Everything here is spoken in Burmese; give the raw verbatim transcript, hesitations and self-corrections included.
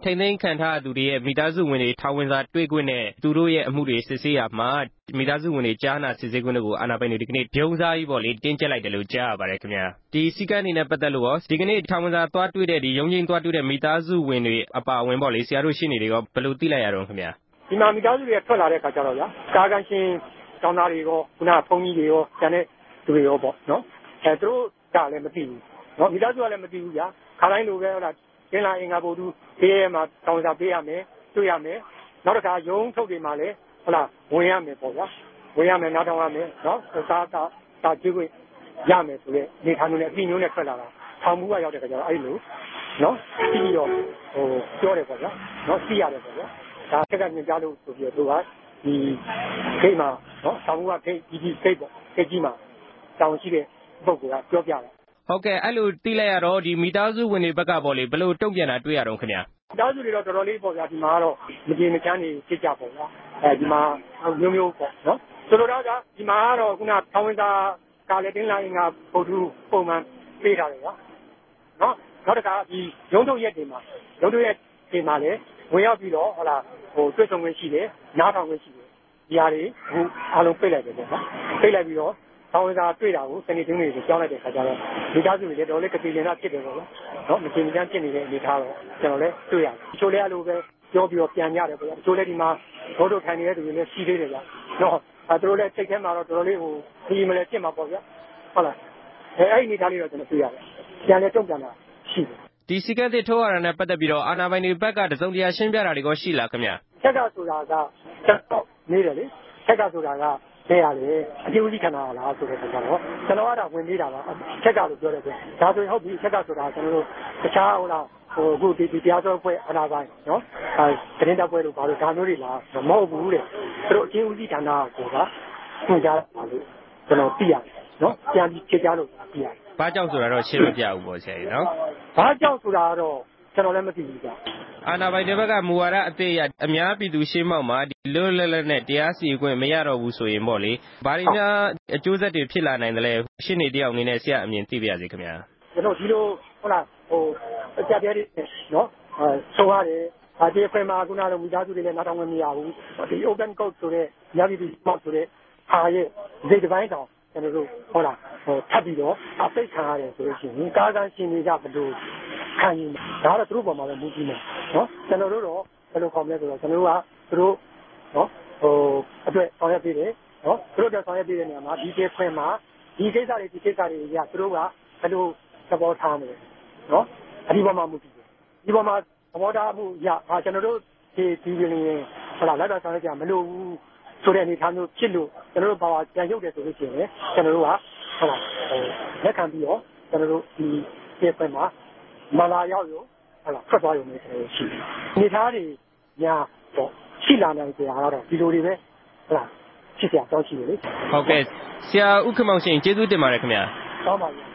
ထိန်းသိမ်းခံထားသူတွေရဲ့မိသားစုဝင်တွေထောင်ဝင်စာတွေ့ခွင့်နဲ့သူတို့ရဲ့အမှုတွေစစ်ဆေးရမှာမိသားစုဝင်တွေကြားနာစစ်ဆေးခွင့်တို့ကိုအာဏာပိုင်တွေဒီကနေ့ရုံးစားကြီးပေါ့လေတင်းကျပ်လိုက်တယ်လို့ကြားရပါတယ်ခင်ဗျာဒီစည်းကမ်းတွေနဲ့ပတ်သက်လို့ရောဒီကနေ့ထောင်ဝင်စာသွားတွေ့တဲ့ဒီရုံးချင်းသွားတွေ့တဲ့မိသားစုဝင်တွေအပါအဝင်ပေါ့လေဆရာတို့ရှင်းနေတယ်ရောဘယ်လိုသိလိုက်ရတော့ခင်ဗျာဒီမှာမိသားစုတွေထွက်လာတဲ့အခါကျတော့ဗျာကာကန်းရှင်တောင်းသားတွေရောခုနကဖုန်းကြီးတွေရောကျန်တဲ့သူတွေရောပေါ့နော်အဲသူတို့ကလည်းမသိဘူးနော်မိသားစုကလည်းမသိဘူးဗျာခါတိုင်းလိုပဲဟုတ်လားကျင်းလာအင်္ဂါဗုဒ္ဓဘေးရဲမှာတောင်းစားပေးရမယ်တွေ့ရမယ်နောက်တစ်ခါရုံးထုတ်တွေမှာလည်းဟုတ်လားဝင်ရမယ်ပေါ့ဗျာဝင်ရမယ်နားထောင်ရမယ်နော်စားတာတာကြည့်ခွင့်ရမယ်ဆိုတဲ့နေထိုင်နေတဲ့ပြည်မျိုးနဲ့ထွက်လာတာထောင်မှုကရောက်တဲ့အခါကျတော့အဲ့လိုနော်ပြီးတော့ဟိုပြောတယ်ပေါ့ဗျာနော်သိရတယ်ပေါ့ဗျာဒါခက်ကညင်ကြားလို့ဆိုပြီးတော့သူကဒီခိတ်မှာနော်ဆောင်းမှုကခိတ်ဒီဒီခိတ်ပေါ့ခိတ်ကြီးမှာတောင်းရှိတဲ့ပုဂ္ဂိုလ်ကပြောပြတယ်ဟုတ်ကဲ့အဲ့လိုသိလိုက်ရတော့ဒီမိသားစုဝင်တွေဘက်ကပေါ့လေဘယ်လိုတုံ့ပြန်တာတွေ့ရတော့ခင်ဗျာမိသားစုတွေတော့တော်တော်လေးပေါ့ဗျာဒီမှာကတော့မကြေမချမ်းနေဖြစ်ကြပေါ့ဗျာအဲဒီမှာမျိုးမျိုးပေါ့နော်ဆိုလိုတော့ကဒီမှာကတော့ခုနထောင်ဝင်စာကာလည်းတင်းလာရင်ကဗုဒ္ဓပုံမှန်ပေးထားတယ်ကွာနော်နောက်တစ်ခါဒီရုံးထုတ်ရက်တွေမှာရုံးထုတ်ရက်တွေမှာလည်းဝင်ရောက်ပြီးတော့ဟလာဟိုတွေ့ဆုံခွင့်ရှိတယ်နားထောင်ခွင့်ရှိတယ်ဒီဟာတွေအခုအားလုံးပိတ်လိုက်တယ်ပေါ့နော်ပိတ်လိုက်ပြီးတော့ထောင်ဝင်စာတွေ့တာကိုစနေတင်းတွေကိုကြောင်းလိုက်တဲ့ခါကျတော့မိသားစုတွေလည်းတော်လေးကတိလင်တာဖြစ်တယ်ပေါ့နော်မကြေမချမ်းဖြစ်နေတဲ့အနေထားတော့ကျွန်တော်လည်းတွေ့ရတယ်ချိုးလဲအဲ့လိုပဲပြောပြီးတော့ပြန်ရတယ်ပေါ့ချိုးလဲဒီမှာဘောတို့ထိုင်နေတဲ့သူတွေလည်းရှိသေးတယ်ဗျာနော်အဲတို့လည်းစိတ်ထဲမှာတော့တော်တော်လေးဟိုဒီမလဲဖြစ်မှာပေါ့ဗျာဟုတ်လားအဲအဲ့ဒီအနေထားလေးတော့ကျွန်တော်တွေ့ရတယ်ပြန်လဲတုံ့ပြန်တာရှိတယ်ဒီစီကံတစ်ထိုးရတာနဲ့ပတ်သက်ပြီးတော့အာဏာပိုင်တွေဘက်ကတစုံတရာရှင်းပြတာတွေကရှိလားခင်ဗျာချက်ကဆိုတာကချက်တော့နေတယ်လေချက်ကဆိုတာကလဲရတယ်အကျိုးစီခံတာလားဆိုတဲ့ခါကျတော့ကျွန်တော်ကတော့ဝင်နေတာပါချက်ကလို့ပြောတယ်ဆိုဒါဆိုရင်ဟုတ်ပြီချက်ကဆိုတာကျွန်တော်တို့တခြားဟုတ်လားဟိုအခုဒီတရားစွဲဖွဲ့အနာပိုင်းနော်အဲတင်းတပ်ပွဲလို့ဘာလို့ဒါမျိုးတွေလားမဟုတ်ဘူးတဲ့သူတို့အချင်းဦးစီးဌာနကိုကသင်ကြားပါလို့ကျွန်တော်သိရတယ်နော်ပြန်ပြီးချက်ကြားလို့သိရတယ်ဘာကြောင့်ဆိုတာတော့ရှင်းမပြဘူးပေါ့ဆရာကြီးနော်ဘာကြောင့်ဆိုတာတော့ကျွန်တော်လည်းမသိဘူးဗျအာဏာပိုင်တွေဘက်ကမူဝါဒအသေးအအများပြည်သူရှင်းမောက်မှာဒီလွတ်လပ်လပ်နဲ့တရားစီရင်ခွင့်မရတော့ဘူးဆိုရင်ပေါ့လေဘာတွေများအကျိုးဆက်တွေဖြစ်လာနိုင်တယ်လဲရှင်းနေတယောက်အနေနဲ့ဆရာအမြင်သိပါရစေခင်ဗျာကျွန်တော်ဒီလိုဟုတ်လားဟိုအကြတဲ့နော်အဲဆိုရတယ်ဒါဒီခွင့်မှာခုနကမိသားစုတွေလည်းနားထောင်ခွင့်မရဘူးဒီ open code ဆိုတဲ့ညပြည်သူမောက်ဆိုတဲ့ဟာရဲ့ဒီတစ်ပိုင်းတောင်ကျွန်တော်တို့ဟုတ်လားဟိုထပ်ပြီးတော့အပိတ်ခံရတယ်ဆိုလို့ရှိရင်ကာကန်းရှင်တွေကဘယ်လိုခံယူဒါတော့သူတို့ပေါ်မှာပဲမူကြည့်မယ်နော်ကျွန်တော်တို့တော့ဘယ်လိုခေါ်မလဲဆိုတော့ကျွန်တော်တို့ကသူတို့နော်ဟိုအတွက်ဆောင်ရွက်ပေးတယ်နော်သူတို့အတွက်ဆောင်ရွက်ပေးတဲ့နေရာမှာဒီကျေခွင့်မှာဒီကိစ္စတွေဒီကိစ္စတွေကြီးကသူတို့ကဘယ်လိုသဘောထားမလဲနော်အဒီပေါ်မှာမူကြည့်တယ်ဒီပေါ်မှာသဘောထားမှုရဟာကျွန်တော်တို့ဒီဒီရင်ဟုတ်လားလက်တော်ဆောင်ရွက်ကြမလို့ဘူးဆိုတဲ့အနေထားမျိုးဖြစ်လို့ကျွန်တော်တို့ဘာဝပြန်ရုပ်တယ်ဆိုလို့ရှိရင်ကျွန်တော်တို့ကဟုတ်လားဟိုလက်ခံပြီးတော့ကျွန်တော်တို့ဒီကျေခွင့်မှာမလာရောက်ရောဟုတ်လားထွက်သွားရုံနဲ့ကျွန်တော်ရှိတယ်အနေထားတွေညာတော့ရှိလာနိုင်ကြတာတော့ဒီလိုတွေပဲဟုတ်လားရှိစရာတော့ရှိတယ်လေဟုတ်ကဲ့ဆရာဥက္ကမောင်ရှင်ကျေးဇူးတင်ပါတယ်ခင်ဗျာတောင်းပါ